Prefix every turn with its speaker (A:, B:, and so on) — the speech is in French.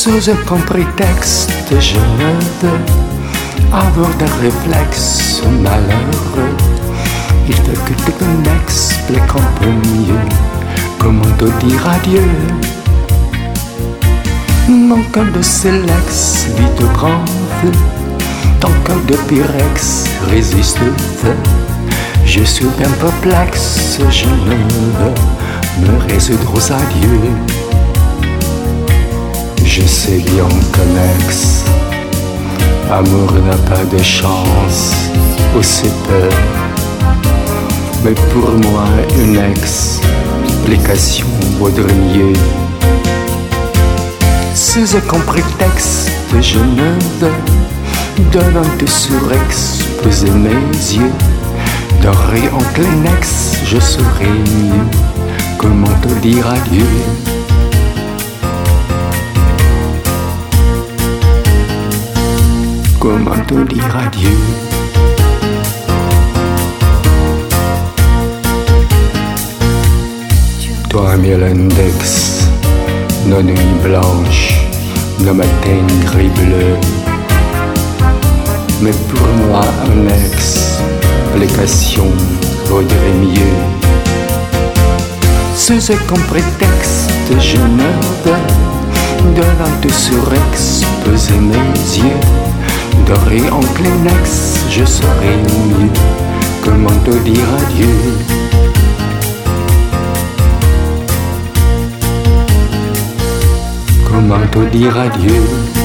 A: Sous aucun prétexte, je ne veux avoir de réflexe malheureux. Il faut que tu m'expliques un peu mieux comment te dire adieu. Mon cœur de silex vite au grand feu, ton cœur de pyrex résiste au feu. Je suis bien perplexe, je ne veux me résoudre aux adieux. Je sais bien qu'un ex-amour n'a pas de chance, aussi peu. Mais pour moi, une explication vaudrait mieux. Sous aucun prétexte, je ne veux devant te surexposer mes yeux. Doré en Kleenex, je saurais mieux comment te dire adieu. Comment te dire adieu? Toi, mille index, nos nuits blanches, nos matins gris bleus. Mais pour moi, un explication vaudrait mieux. Sous aucun prétexte, je ne veux devant te surexposer mes yeux. Doré en Kleenex, je saurais mieux comment te dire adieu. Comment te dire adieu?